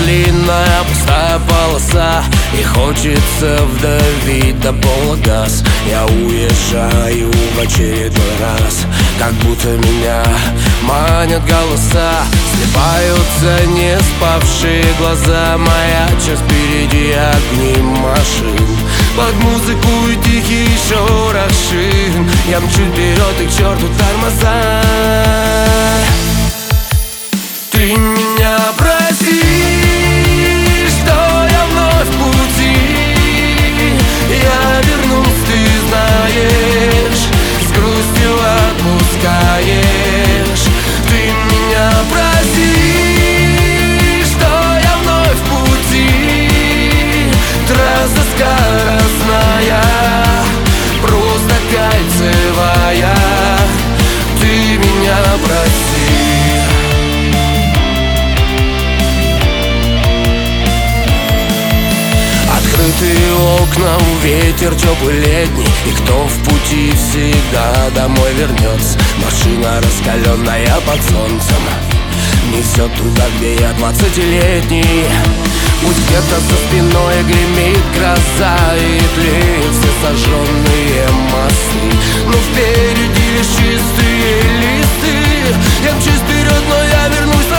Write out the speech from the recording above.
длинная пустая полоса, и хочется вдавить до пола газ. Я уезжаю в очередной раз, как будто меня манят голоса. Слепаются не спавшие глаза, маячат впереди огни машин. Под музыку и тихий шорох шин я мчу вперед и к черту тормоза. Ты меня прости, что я вновь в пути. Я вернусь, ты знаешь, с грустью отпускаешь. Ты меня прости, что я вновь в пути. Трасса скоростная, просто кольцевая. Ты меня прости. Открытые окна, ветер теплый летний, и кто в пути всегда домой вернется. Машина раскаленная под солнцем несет туда, где я 20-летний. Пусть где-то за спиной гремит гроза и тлеют все сожженные мосты, но впереди лишь чистые листы. Я мчусь вперед, но я вернусь